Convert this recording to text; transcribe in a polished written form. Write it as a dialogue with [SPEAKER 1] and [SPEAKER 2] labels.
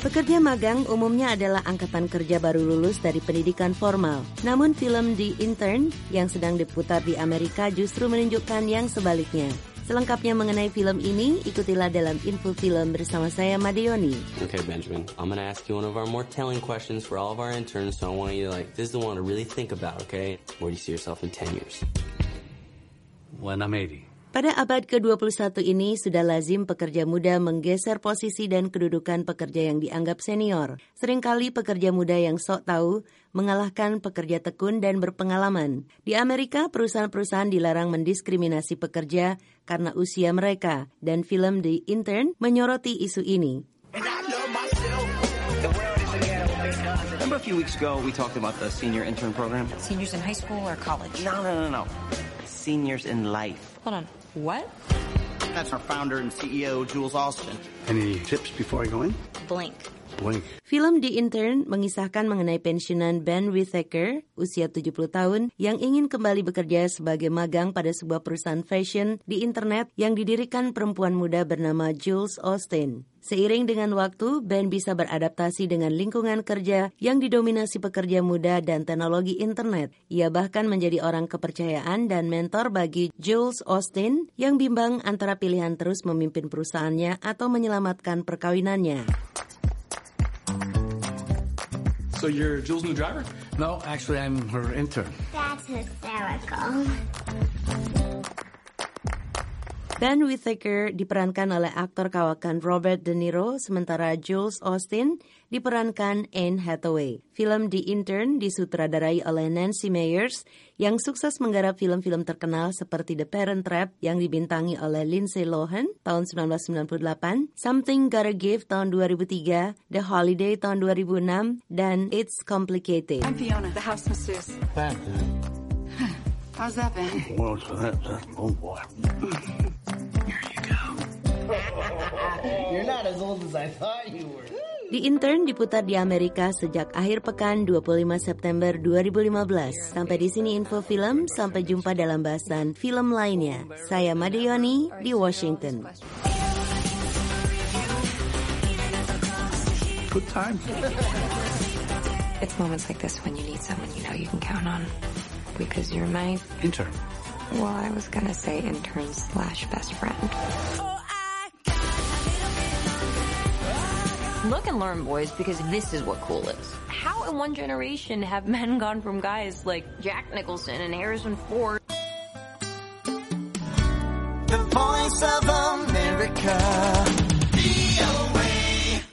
[SPEAKER 1] Pekerja magang umumnya adalah angkatan kerja baru lulus dari pendidikan formal. Namun film The Intern yang sedang diputar di Amerika justru menunjukkan yang sebaliknya. Selengkapnya mengenai film ini, ikutilah dalam Info Film bersama saya, Madeoni.
[SPEAKER 2] Okay, Benjamin, I'm going to ask you one of our more telling questions for all of our interns, so I want you to this is the one to really think about, okay? Where do you see yourself in 10 years?
[SPEAKER 3] When I'm 80.
[SPEAKER 1] Pada abad ke-21 ini sudah lazim pekerja muda menggeser posisi dan kedudukan pekerja yang dianggap senior. Seringkali pekerja muda yang sok tahu mengalahkan pekerja tekun dan berpengalaman. Di Amerika, perusahaan-perusahaan dilarang mendiskriminasi pekerja karena usia mereka, dan film The Intern menyoroti isu ini.
[SPEAKER 4] Remember a few weeks ago we talked about the senior intern program?
[SPEAKER 5] Seniors in high school or college?
[SPEAKER 4] No. Seniors in life.
[SPEAKER 5] Hold on. What?
[SPEAKER 6] That's our founder and CEO, Jules Austin.
[SPEAKER 3] Any tips before I go in?
[SPEAKER 5] Blink.
[SPEAKER 1] Film The Intern mengisahkan mengenai pensiunan Ben Whittaker, usia 70 tahun, yang ingin kembali bekerja sebagai magang pada sebuah perusahaan fashion di internet yang didirikan perempuan muda bernama Jules Austin. Seiring dengan waktu, Ben bisa beradaptasi dengan lingkungan kerja yang didominasi pekerja muda dan teknologi internet. Ia bahkan menjadi orang kepercayaan dan mentor bagi Jules Austin yang bimbang antara pilihan terus memimpin perusahaannya atau menyelamatkan perkawinannya.
[SPEAKER 7] So you're Jules' new driver?
[SPEAKER 3] No, actually I'm her intern.
[SPEAKER 8] That's hysterical.
[SPEAKER 1] Ben Whittaker diperankan oleh aktor kawakan Robert De Niro, sementara Jules Austin diperankan Anne Hathaway. Film The Intern disutradarai oleh Nancy Meyers yang sukses menggarap film-film terkenal seperti The Parent Trap yang dibintangi oleh Lindsay Lohan tahun 1998, Something Gotta Give tahun 2003, The Holiday tahun 2006, dan It's Complicated.
[SPEAKER 9] I'm Fiona, the house masseuse. How's that been?
[SPEAKER 3] Well, oh boy.
[SPEAKER 6] Here you go. You're not as old as I thought you were.
[SPEAKER 1] The Intern diputar di Amerika sejak akhir pekan 25 September 2015. Sampai di sini Info Film, sampai jumpa dalam bahasan film lainnya. Saya Madeoni di Washington.
[SPEAKER 3] Good time.
[SPEAKER 5] It's moments like this when you need someone you know you can count on. Because you're my...
[SPEAKER 3] Intern.
[SPEAKER 5] Well, I was gonna say intern/best friend. Look and learn, boys, because this is what cool is. How in one generation have men gone from guys like Jack Nicholson and Harrison Ford?
[SPEAKER 6] The voice of